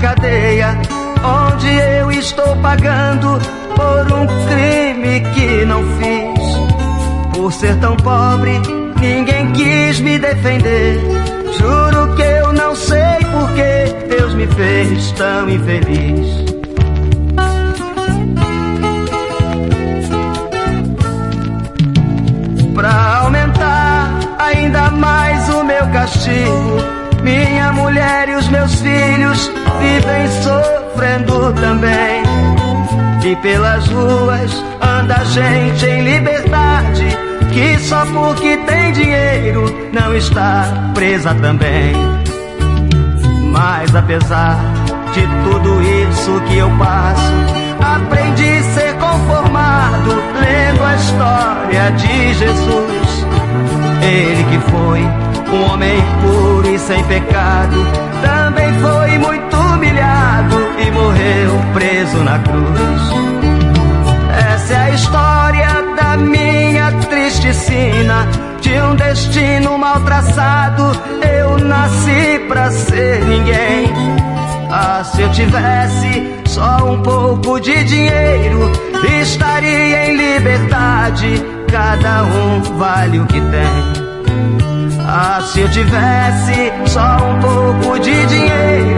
cadeia, onde eu estou pagando por um crime que não fiz. Por ser tão pobre, ninguém quis me defender. Juro que eu não sei por que Deus me fez tão infeliz. Pra aumentar ainda mais o meu castigo, minha mulher e os meus filhos vivem sofrendo também. E pelas ruas anda gente em liberdade, que só porque tem dinheiro não está presa também. Mas apesar de tudo isso que eu passo, aprendi a ser conformado lendo a história de Jesus. Ele que foi um homem puro e sem pecado, também foi muito humilhado e morreu preso na cruz. Essa é a história da minha triste sina, de um destino mal traçado. Eu nasci pra ser ninguém. Ah, se eu tivesse só um pouco de dinheiro, estaria em liberdade, cada um vale o que tem. Ah, se eu tivesse só um pouco de dinheiro,